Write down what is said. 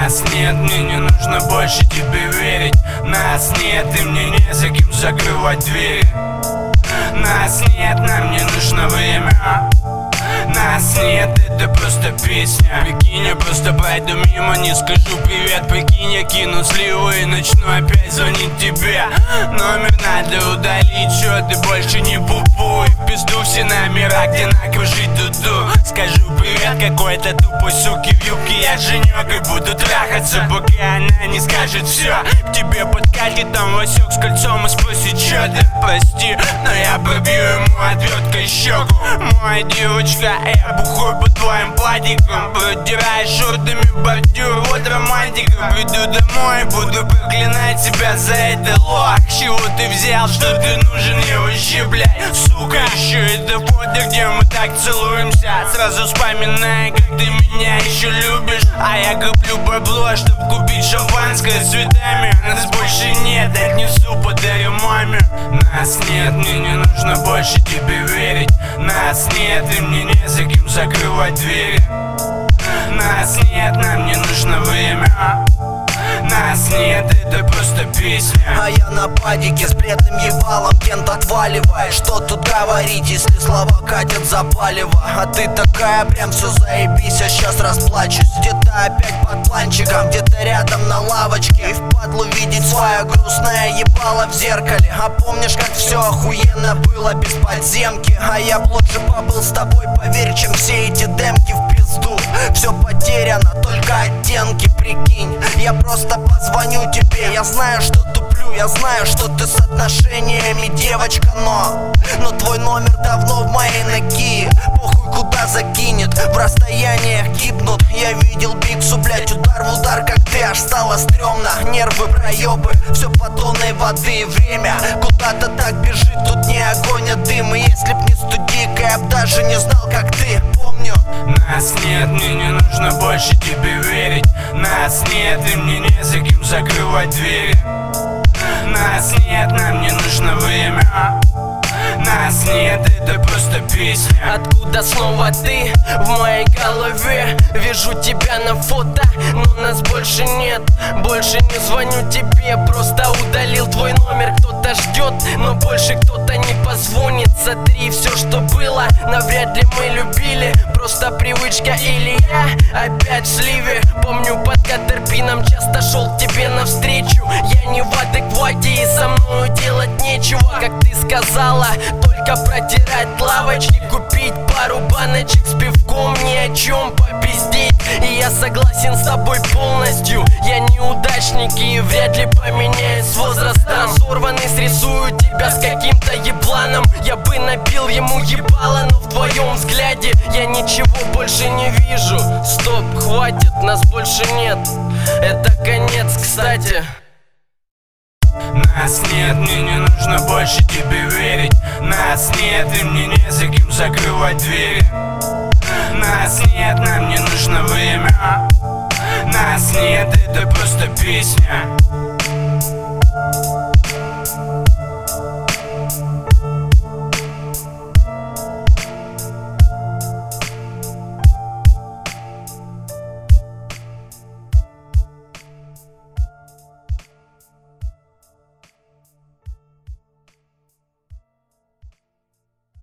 Нас нет, мне не нужно больше тебе верить. Нас нет, и мне не за кем закрывать двери. Нас нет, нам не нужно время. Нас нет, это просто песня. Прикинь, я просто пройду мимо, не скажу привет. Прикинь, я кину сливу и начну опять звонить тебе. Номер надо удалить, чё ты больше не пупуй. В пизду все номера, где накружить дуду. Скажу привет какой-то тупой суки в юбке. Я женёк и буду трахаться, пока она не скажет все. К тебе подкатит там Васек с кольцом и спросит, чё ты, прости, но я пробью ему отверткой щеку. Моя девочка, я бухой по твоим падикам. Продираю шортами бордюр, вот романтика. Приду домой, буду проклинать тебя за это, лох. Чего ты взял, что ты нужен мне вообще, блядь, сука. Еще это фото, где мы так целуемся. Сразу вспоминаю, как ты меня еще любишь. А я коплю бабло, чтоб купить шампанское с цветами. Нас больше нет, отнесу, подарю маме. Нас нет, мне не нужно больше тебе верить. Нас нет, и мне не за кем закрывать двери. Нас нет, нам не нужно время. Нас нет, это просто песня. А я на падике с бледным ебалом, Кент отваливает. Что тут говорить, если слова катят за палево? А ты такая, прям все заебись, а сейчас расплачусь. Где-то опять под планчиком, где-то рядом на лавочке. И впадлу видеть свое грустное ебало в зеркале. А помнишь, как все охуенно было без подземки? А я б лучше побыл с тобой, поверь, чем все эти демки в пизду. Все потеряно, только оттенки, прикинь. Я просто позвоню тебе. Я знаю, что туплю, я знаю, что ты с отношениями, девочка, но твой номер давно в моей ноги. Похуй куда закинет, в расстояниях гибнут. Я видел Биксу, блять, удар в удар, как ты, аж стало стрёмно. Нервы, проебы, все по тонной воды. Время куда-то так бежит, тут не огонь, а дым. И если б не студийка, я б даже не знал, как ты, помню. Нас нет, мне не нужно больше тебе верить. Нас нет, и мне не за кем закрывать двери. Нас нет, нам не нужно время. Нас нет, это просто песня. Откуда снова ты в моей голове? Вижу тебя на фото, но нас больше нет. Больше не звоню тебе, просто удалил твой номер. Кто-то ждет, но больше кто-то не позвонит. Сотри все, что было, навряд ли мы любили. Просто привычка или я опять в сливе. Помню, под Катерпином часто шел к тебе навстречу. Я не в адеквате и со мною делать нечего. Как ты сказала, только протирать лавочки, купить пару баночек с пивком, ни о чем попиздеть. И я согласен с тобой полностью. Я неудачник и вряд ли поменяюсь с возрастом. Разорванный срисую тебя с каким-то ебланом. Я бы набил ему ебало, но в твоем взгляде я ничего больше не вижу. Стоп, хватит, нас больше нет. Это конец, кстати. Нас нет, мне не нужно больше тебе верить. Нас нет, и мне не за кем закрывать двери. Нас нет, нам не нужно время. Нас нет, это просто песня.